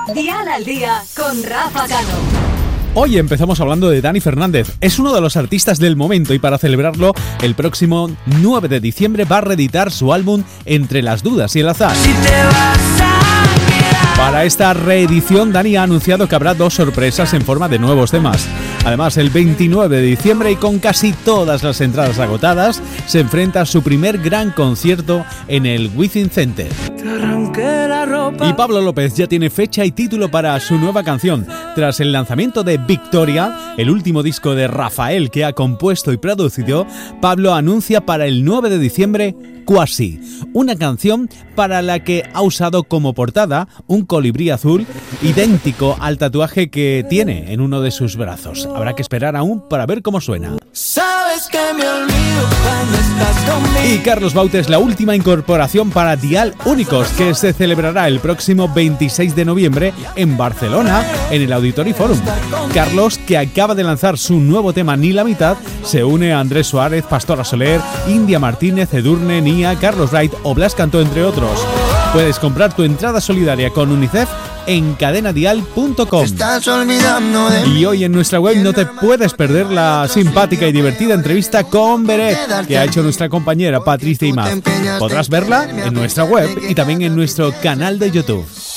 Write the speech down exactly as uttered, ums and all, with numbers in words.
Dial al Día con Rafa Cano. Hoy empezamos hablando de Dani Fernández. Es uno de los artistas del momento y para celebrarlo, el próximo nueve de diciembre va a reeditar su álbum Entre las dudas y el azar. Si te vas a quedar. Para esta reedición, Dani ha anunciado que habrá dos sorpresas en forma de nuevos temas. Además, el veintinueve de diciembre y con casi todas las entradas agotadas, se enfrenta a su primer gran concierto en el Within Center. Te arranqué la ropa. Y Pablo López ya tiene fecha y título para su nueva canción. Tras el lanzamiento de Victoria, el último disco de Rafael que ha compuesto y producido, Pablo anuncia para el nueve de diciembre Quasi, una canción para la que ha usado como portada un colibrí azul idéntico al tatuaje que tiene en uno de sus brazos. Habrá que esperar aún para ver cómo suena. Sabes que me olvido cuando estás conmigo. Y Carlos Baute es la última incorporación para Dial Únicos, que se celebrará el próximo veintiséis de noviembre en Barcelona, en el Auditori Forum. Carlos, que acaba de lanzar su nuevo tema Ni la mitad, se une a Andrés Suárez, Pastora Soler, India Martínez, Edurne, Nia, Carlos Wright o Blas Cantó, entre otros. Puedes comprar tu entrada solidaria con UNICEF en cadena dial punto com. Estás olvidando de mí. Y hoy en nuestra web no te puedes perder la simpática y divertida entrevista con Beret que ha hecho nuestra compañera Patricia Imaz. Podrás verla en nuestra web y también en nuestro canal de YouTube.